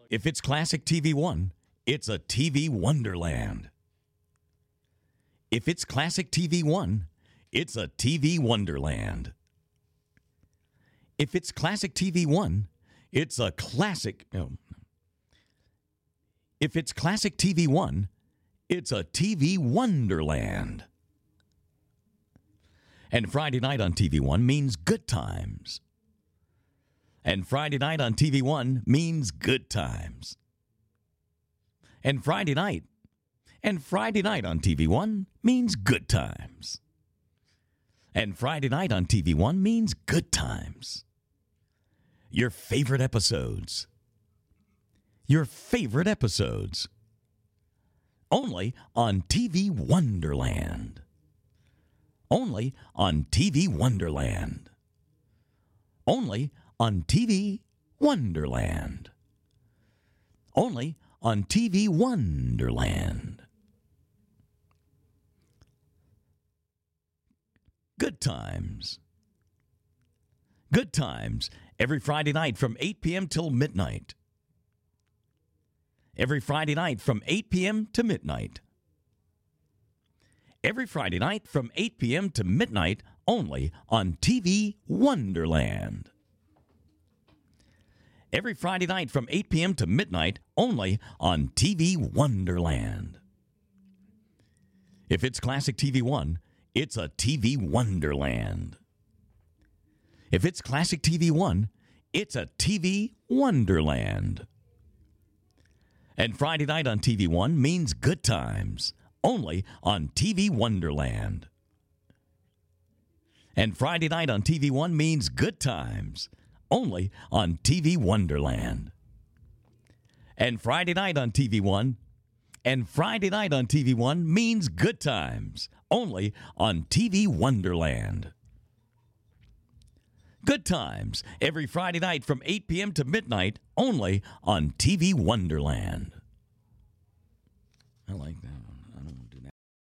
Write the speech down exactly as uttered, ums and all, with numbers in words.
If it's classic T V One, it's a T V wonderland. If it's classic T V One, it's a T V wonderland. If it's classic T V One, it's a classic. Oh. If it's classic T V One, it's a T V wonderland. And Friday night on T V One means good times. And Friday night on T V One means good times. And Friday night, and Friday night on T V One means good times. And Friday night on T V One means good times. Your favorite episodes. Your favorite episodes. Only on T V Wonderland. Only on T V Wonderland. Only on T V Wonderland. Only on T V Wonderland. Good times. Good times every Friday night from eight p.m. till midnight. Every Friday night from eight p.m. to midnight. Every Friday night from eight p.m. to midnight only on T V Wonderland. Every Friday night from eight p.m. to midnight only on T V Wonderland. If it's classic T V One, it's a T V Wonderland. If it's classic T V One, it's a T V Wonderland. And Friday night on T V One means good times, only on T V Wonderland. And Friday night on T V One means good times, only on T V Wonderland. And Friday night on T V One, and Friday night on T V One means good times, only on T V Wonderland. Good times every Friday night from eight p.m. to midnight, only on T V Wonderland. I like that.